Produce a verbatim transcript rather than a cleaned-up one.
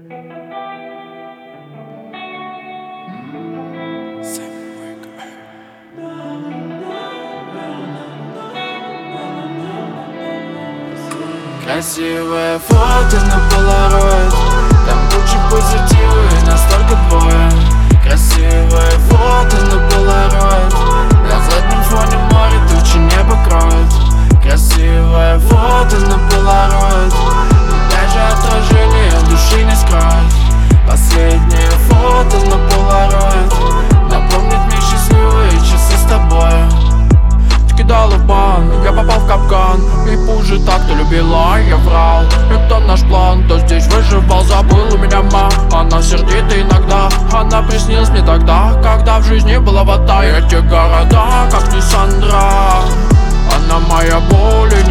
Красивое фото на полароид, там куча позитива и настолько двое. Красивое фото на полароид, на заднем фоне море тучи небо кроет. Красивое фото на полароид, и даже отражение души не скроет. Последнее фото на полароид напомнит мне счастливые часы с тобой. Кидала в бан, я попал в капкан, и позже так ты любила, я врал. Это наш план, кто здесь выживал, забыл у меня ма. Она сердита иногда, она приснилась мне тогда, когда в жизни была вода. И эти города, как Лиссандра, она моя боль и